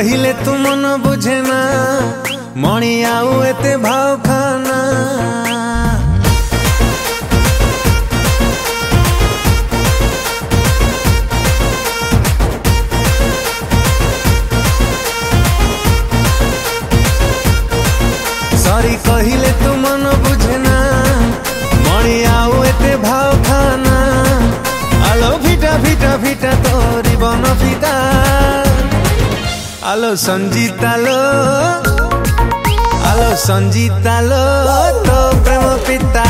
कहिले तू मन बुझे ना मणि आउ एते भाव खाना। सॉरी कहिले तू मन बुझे ना मणि आउ एते भाव खाना। आलो भिटा भिटा भिटा तोरी बन फिता आलो संजीता लो आलो संजीता लो तो प्रेम पिता।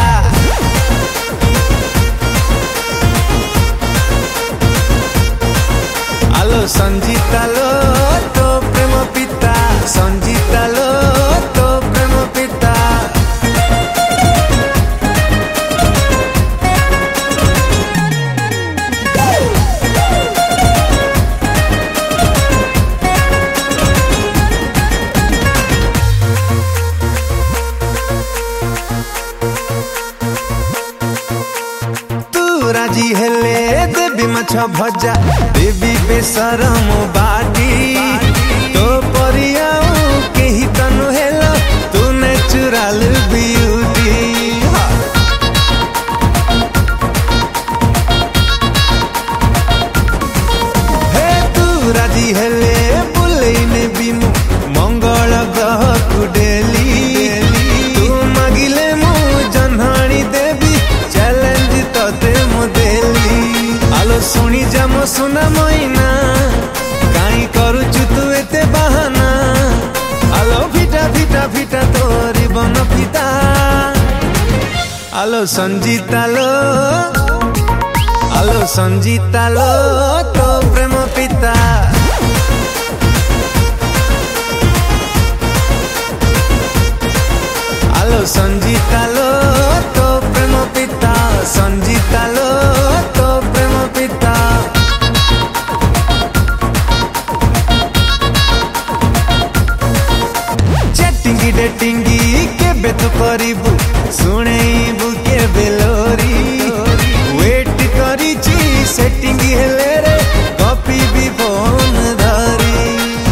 आलो संजीता लो तो प्रेम पिता संजीता लो तो प्रेम पिता। राजी हेले देवी माछ भजा देवी बेसरम बाटी तो परिया केही तनु हेलो तू नेचुरल ब्यूटी। हे तू राजी हेले बुलेई नेबी मु मंगल ग्रह को डेली तू मागिले मु जन्हाणी देवी चैलेंज तते मोदेली। आलो सुनी जा मो सुना मोइना काई करूचु तू एते बहाना। आलो भिटा भिटा भिटा तोरी बन फिता आलो संजीता लो आलो संजीता लो तो प्रेम पिता। आलो संजीता लो तो प्रेम पिता संजीता लो तो प्रेम पिता। चैटिंगी डेटिंगी केबे तू करिबु सुनेइबु केबे लोरी वेट करिची सेटिंगी हेले रे कॉपी भी फोन धरी।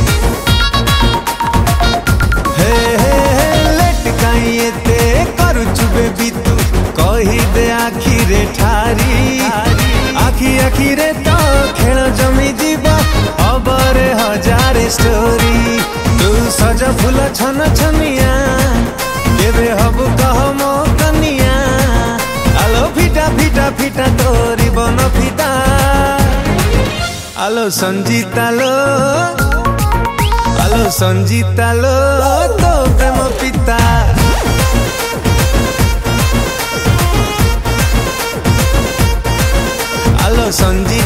हे हे लेट काई एते करूचु बेबी तू कही दे आखिरे ठारी आखि आखिरे तो खेल जमी जीवा अबरे हजार स्टोरी। तू सज फूल छन छनिया केबे हबु कह मो कनिया। आलो फिटा फिटा फिटा तोरी बन फिता आलो संजीता लो आलो संजीता लो तो प्रेम पिता। आलो संजीता